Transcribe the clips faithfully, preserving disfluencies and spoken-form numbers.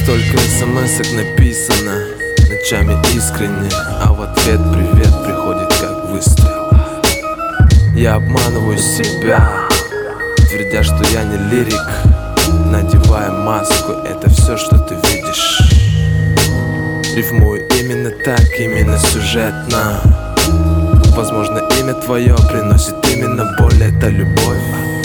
Столько смс-ок написано, ночами искренне, а в ответ привет приходит как выстрел. Я обманываю себя, твердя, что я не лирик, надевая маску, это все, что ты видишь. Рифмую именно так, именно сюжетно. Возможно, имя твое приносит именно боль, это любовь.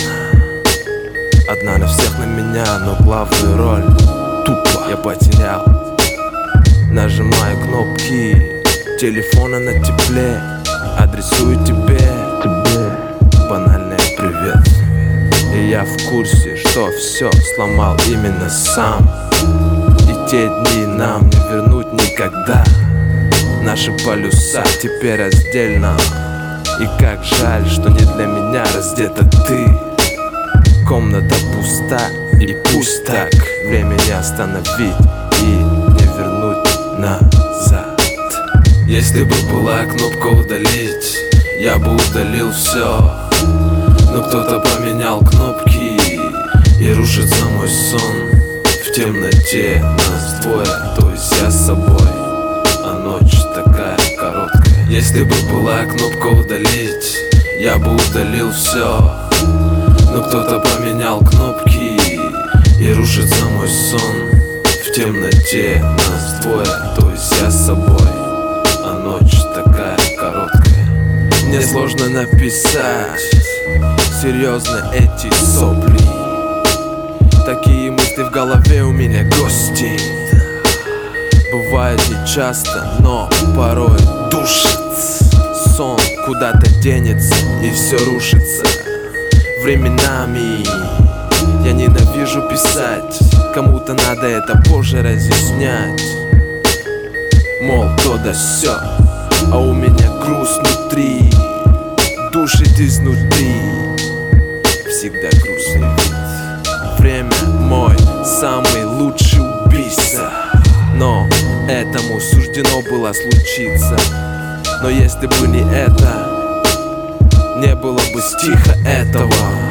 Одна на всех на меня, но главную роль тупо я потерял. Нажимаю кнопки телефона на тепле, адресую тебе, тебе банальный привет. И я в курсе, что все сломал именно сам. И те дни нам не вернуть никогда. Наши полюса теперь раздельно. И как жаль, что не для меня раздета ты. Комната пуста, и пусть так. Время не остановить и не вернуть назад. Если бы была кнопка удалить, я бы удалил все. Но кто-то поменял кнопки, и рушится мой сон. В темноте нас двое, то есть я с собой, а ночь такая короткая. Если бы была кнопка удалить, я бы удалил все. Но кто-то поменял кнопки, и рушится мой сон. В темноте нас двое, то есть я с собой, а ночь такая короткая. Мне сложно написать серьезно эти сопли. Такие мысли в голове у меня гости. Бывает не часто, но порой душит. Сон куда-то денется и все рушится. Временами я ненавижу писать. Кому-то надо это позже разъяснять. Мол, то да сё, а у меня груз внутри, душит изнутри. Всегда грустный вид. Время мой самый лучший убийца. Но этому суждено было случиться. Но если бы не это, не было бы стиха этого.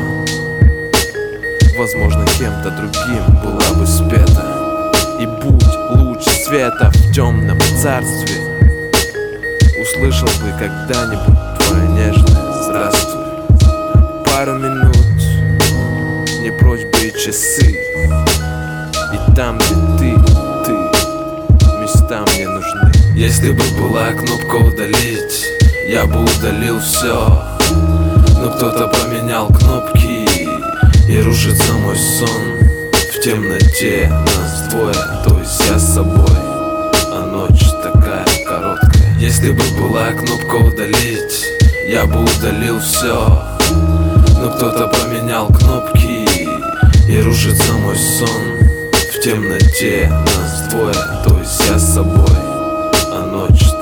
Возможно, кем-то другим была бы спета. И будь луч света в темном царстве, услышал бы когда-нибудь твое нежное здравствуй. Пару минут, не прочь бы и часы. И там, где ты, ты, места мне нужны. Если бы была кнопка удалить, я бы удалил все. Но кто-то поменял кнопки, и рушится мой сон. В темноте нас двое, то есть я с собой, а ночь такая короткая. Если бы была кнопка удалить, я бы удалил все. Но кто-то поменял кнопки, и рушится мой сон. В темноте нас двое, то есть я с собой, а ночь